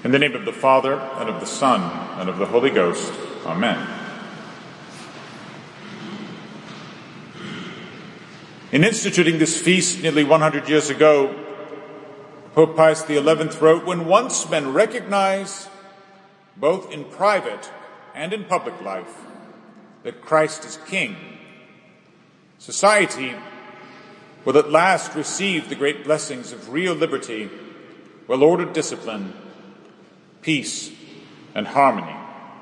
In the name of the Father, and of the Son, and of the Holy Ghost. Amen. In instituting this feast nearly 100 years ago, Pope Pius XI wrote, "When once men recognize, both in private and in public life, that Christ is King, society will at last receive the great blessings of real liberty, well-ordered discipline, peace, and harmony."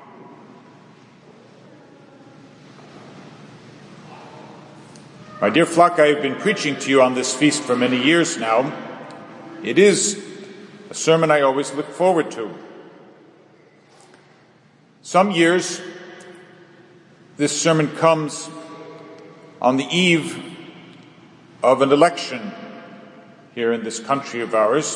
My dear flock, I have been preaching to you on this feast for many years now. It is a sermon I always look forward to. Some years, this sermon comes on the eve of an election here in this country of ours.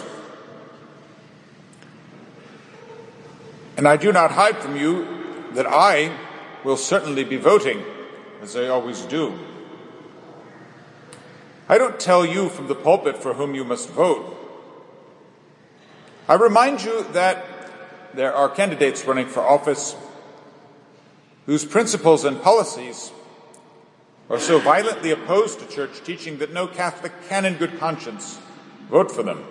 And I do not hide from you that I will certainly be voting, as I always do. I don't tell you from the pulpit for whom you must vote. I remind you that there are candidates running for office whose principles and policies are so violently opposed to church teaching that no Catholic can in good conscience vote for them.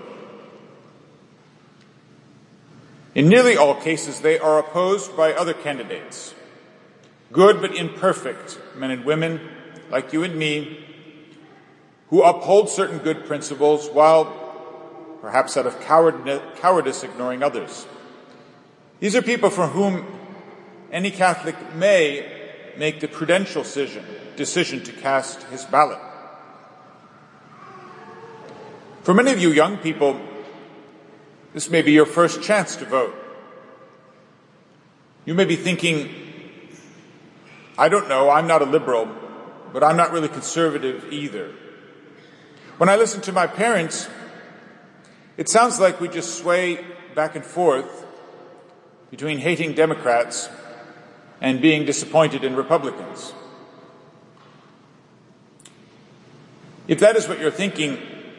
In nearly all cases, they are opposed by other candidates, good but imperfect men and women like you and me, who uphold certain good principles while, perhaps out of cowardice, ignoring others. These are people for whom any Catholic may make the prudential decision to cast his ballot. For many of you young people, this may be your first chance to vote. You may be thinking, I don't know, I'm not a liberal, but I'm not really conservative either. When I listen to my parents, it sounds like we just sway back and forth between hating Democrats and being disappointed in Republicans. If that is what you're thinking,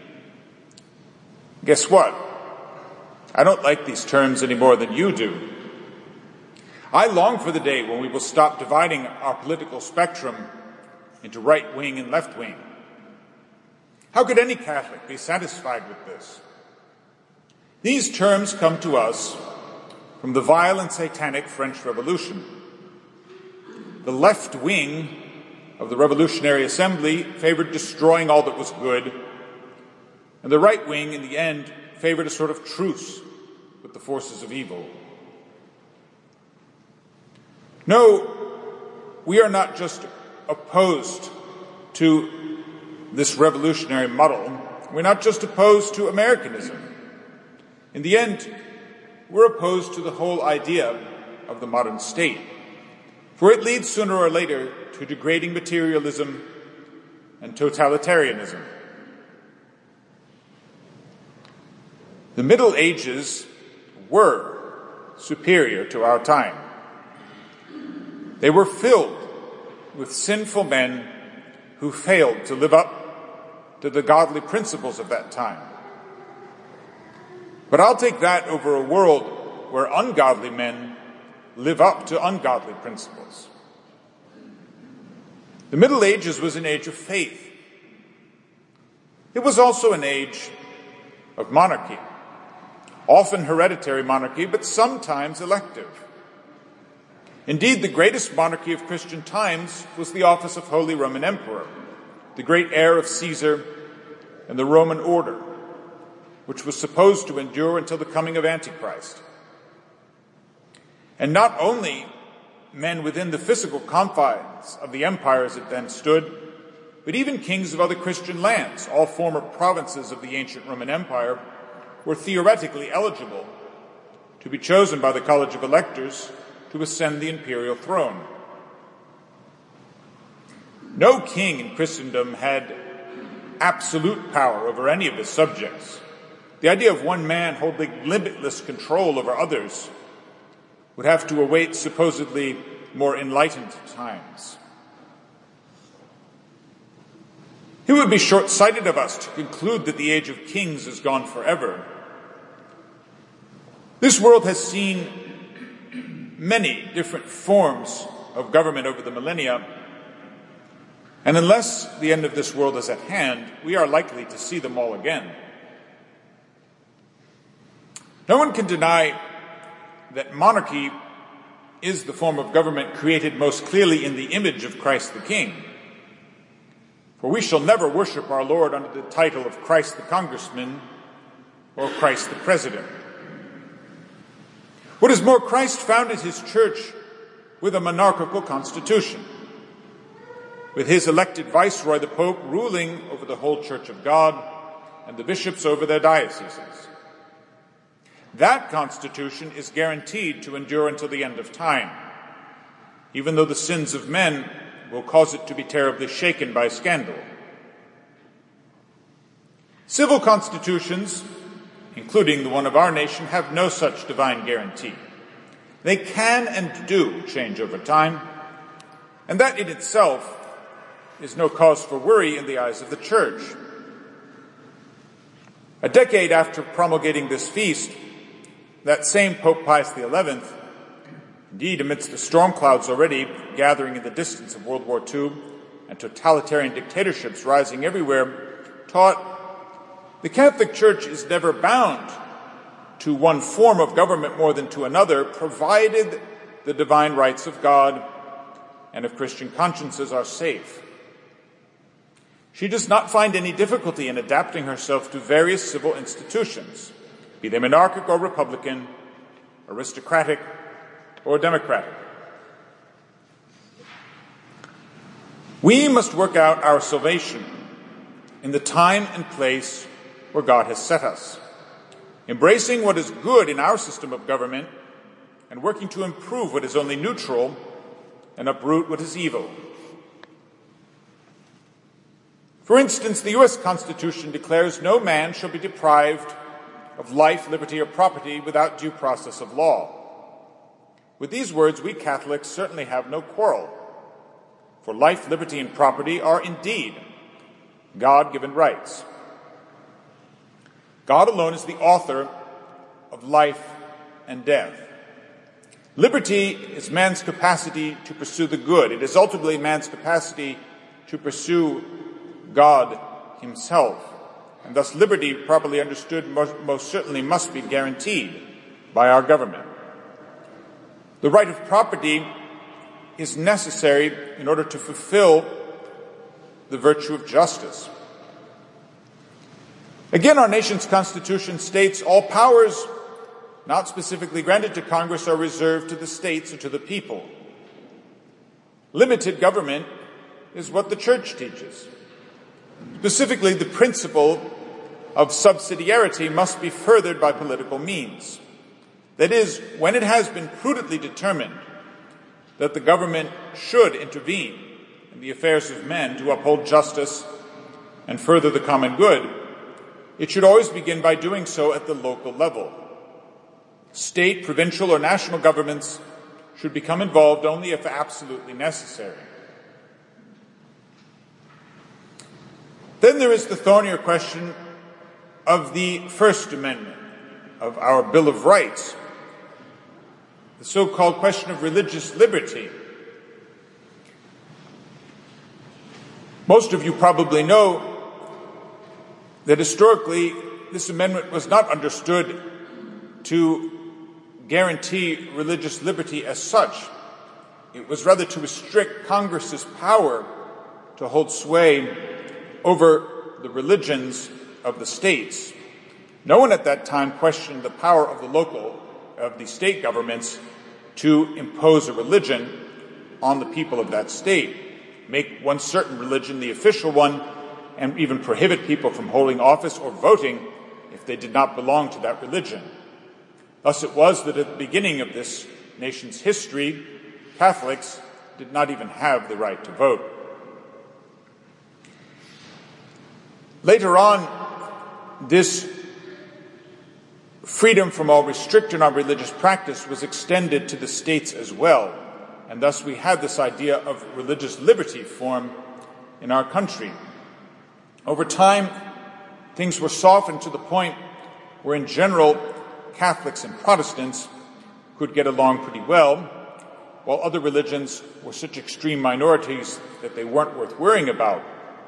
guess what? I don't like these terms any more than you do. I long for the day when we will stop dividing our political spectrum into right wing and left wing. How could any Catholic be satisfied with this? These terms come to us from the vile and satanic French Revolution. The left wing of the Revolutionary Assembly favored destroying all that was good, and the right wing, in the end, favored a sort of truce with the forces of evil. No, we are not just opposed to this revolutionary muddle. We're not just opposed to Americanism. In the end, we're opposed to the whole idea of the modern state, for it leads sooner or later to degrading materialism and totalitarianism. The Middle Ages were superior to our time. They were filled with sinful men who failed to live up to the godly principles of that time. But I'll take that over a world where ungodly men live up to ungodly principles. The Middle Ages was an age of faith. It was also an age of monarchy, often hereditary monarchy, but sometimes elective. Indeed, the greatest monarchy of Christian times was the office of Holy Roman Emperor, the great heir of Caesar and the Roman order, which was supposed to endure until the coming of Antichrist. And not only men within the physical confines of the empires that then stood, but even kings of other Christian lands, all former provinces of the ancient Roman Empire, were theoretically eligible to be chosen by the College of Electors to ascend the imperial throne. No king in Christendom had absolute power over any of his subjects. The idea of one man holding limitless control over others would have to await supposedly more enlightened times. It would be short-sighted of us to conclude that the age of kings is gone forever. This world has seen many different forms of government over the millennia, and unless the end of this world is at hand, we are likely to see them all again. No one can deny that monarchy is the form of government created most clearly in the image of Christ the King. For we shall never worship our Lord under the title of Christ the Congressman or Christ the President. What is more, Christ founded his church with a monarchical constitution, with his elected viceroy, the Pope, ruling over the whole Church of God and the bishops over their dioceses. That constitution is guaranteed to endure until the end of time, even though the sins of men will cause it to be terribly shaken by scandal. Civil constitutions, including the one of our nation, have no such divine guarantee. They can and do change over time, and that in itself is no cause for worry in the eyes of the Church. A decade after promulgating this feast, that same Pope Pius XI, indeed amidst the storm clouds already gathering in the distance of World War II and totalitarian dictatorships rising everywhere, taught the Catholic Church is never bound to one form of government more than to another, provided the divine rights of God and of Christian consciences are safe. She does not find any difficulty in adapting herself to various civil institutions, be they monarchic or republican, aristocratic or democratic. We must work out our salvation in the time and place where God has set us, embracing what is good in our system of government and working to improve what is only neutral and uproot what is evil. For instance, the U.S. Constitution declares no man shall be deprived of life, liberty, or property without due process of law. With these words, we Catholics certainly have no quarrel, for life, liberty, and property are indeed God-given rights. God alone is the author of life and death. Liberty is man's capacity to pursue the good. It is ultimately man's capacity to pursue God himself. And thus liberty, properly understood, most certainly must be guaranteed by our government. The right of property is necessary in order to fulfill the virtue of justice. Again, our nation's Constitution states all powers not specifically granted to Congress are reserved to the states or to the people. Limited government is what the Church teaches. Specifically, the principle of subsidiarity must be furthered by political means. That is, when it has been prudently determined that the government should intervene in the affairs of men to uphold justice and further the common good, it should always begin by doing so at the local level. State, provincial, or national governments should become involved only if absolutely necessary. Then there is the thornier question of the First Amendment of our Bill of Rights, the so-called question of religious liberty. Most of you probably know that historically this amendment was not understood to guarantee religious liberty as such. It was rather to restrict Congress's power to hold sway over the religions of the states. No one at that time questioned the power of the state governments to impose a religion on the people of that state, make one certain religion the official one, and even prohibit people from holding office or voting if they did not belong to that religion. Thus it was that at the beginning of this nation's history, Catholics did not even have the right to vote. Later on, this freedom from all restriction on religious practice was extended to the states as well, and thus we had this idea of religious liberty form in our country. Over time, things were softened to the point where, in general, Catholics and Protestants could get along pretty well, while other religions were such extreme minorities that they weren't worth worrying about.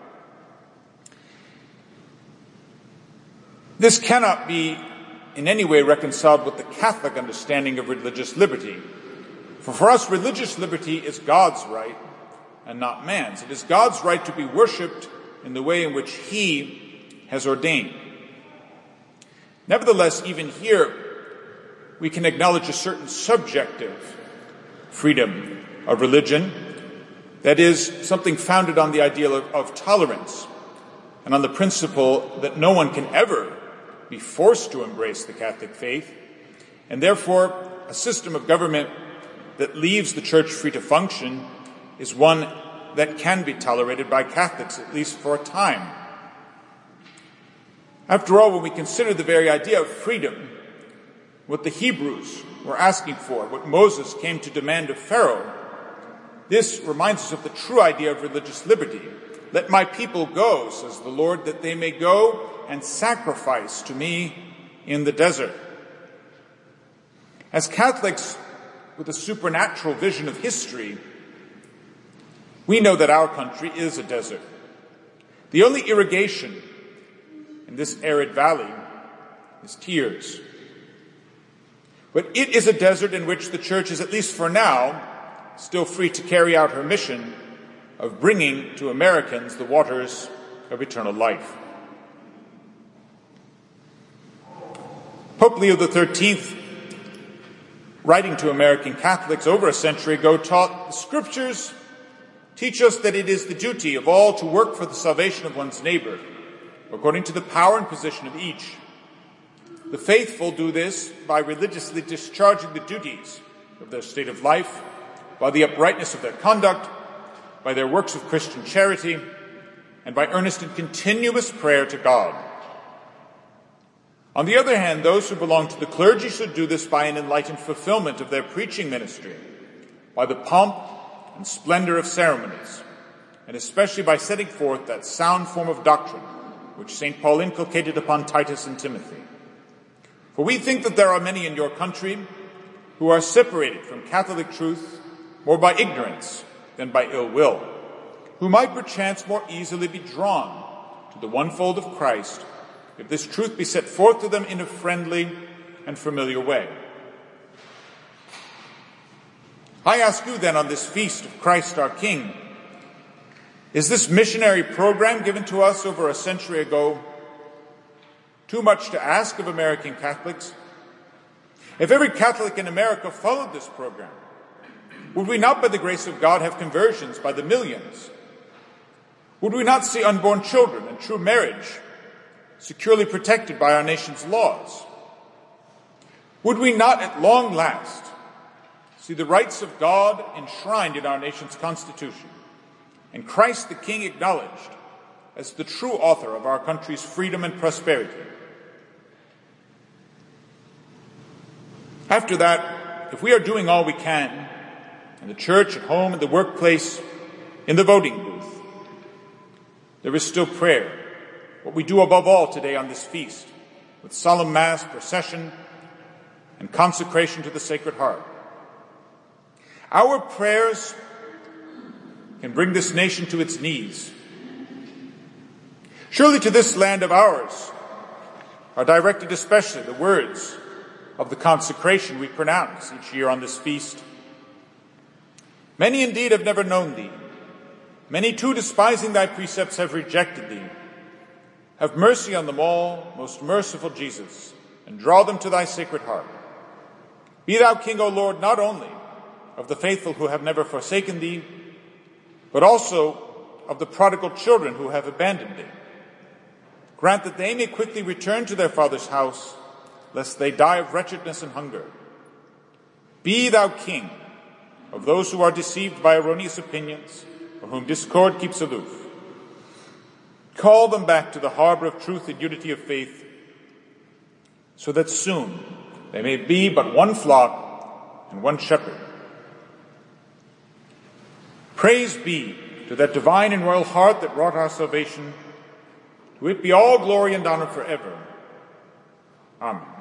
This cannot be in any way reconciled with the Catholic understanding of religious liberty. For us, religious liberty is God's right and not man's. It is God's right to be worshipped in the way in which He has ordained. Nevertheless, even here, we can acknowledge a certain subjective freedom of religion that is something founded on the ideal of tolerance and on the principle that no one can ever be forced to embrace the Catholic faith, and therefore a system of government that leaves the Church free to function is one that can be tolerated by Catholics, at least for a time. After all, when we consider the very idea of freedom, what the Hebrews were asking for, what Moses came to demand of Pharaoh, this reminds us of the true idea of religious liberty. Let my people go, says the Lord, that they may go and sacrifice to me in the desert. As Catholics with a supernatural vision of history, we know that our country is a desert. The only irrigation in this arid valley is tears. But it is a desert in which the Church is, at least for now, still free to carry out her mission of bringing to Americans the waters of eternal life. Pope Leo XIII, writing to American Catholics over a century ago, taught, "The Scriptures teach us that it is the duty of all to work for the salvation of one's neighbor, according to the power and position of each. The faithful do this by religiously discharging the duties of their state of life, by the uprightness of their conduct, by their works of Christian charity, and by earnest and continuous prayer to God. On the other hand, those who belong to the clergy should do this by an enlightened fulfillment of their preaching ministry, by the pomp and splendor of ceremonies, and especially by setting forth that sound form of doctrine which St. Paul inculcated upon Titus and Timothy. For we think that there are many in your country who are separated from Catholic truth more by ignorance than by ill will, who might perchance more easily be drawn to the one fold of Christ if this truth be set forth to them in a friendly and familiar way. I ask you then on this feast of Christ our King, is this missionary program given to us over a century ago too much to ask of American Catholics? If every Catholic in America followed this program, would we not, by the grace of God, have conversions by the millions? Would we not see unborn children and true marriage securely protected by our nation's laws? Would we not, at long last, see the rights of God enshrined in our nation's Constitution, and Christ the King acknowledged as the true author of our country's freedom and prosperity? After that, if we are doing all we can, in the church, at home, in the workplace, in the voting booth, there is still prayer, what we do above all today on this feast, with solemn Mass, procession, and consecration to the Sacred Heart. Our prayers can bring this nation to its knees. Surely to this land of ours are directed especially the words of the consecration we pronounce each year on this feast. Many indeed have never known thee. Many too, despising thy precepts, have rejected thee. Have mercy on them all, most merciful Jesus, and draw them to thy Sacred Heart. Be thou King, O Lord, not only of the faithful who have never forsaken thee, but also of the prodigal children who have abandoned thee. Grant that they may quickly return to their father's house, lest they die of wretchedness and hunger. Be thou King of those who are deceived by erroneous opinions, for whom discord keeps aloof. Call them back to the harbor of truth and unity of faith, so that soon they may be but one flock and one shepherd. Praise be to that divine and royal heart that wrought our salvation. To it be all glory and honor forever. Amen.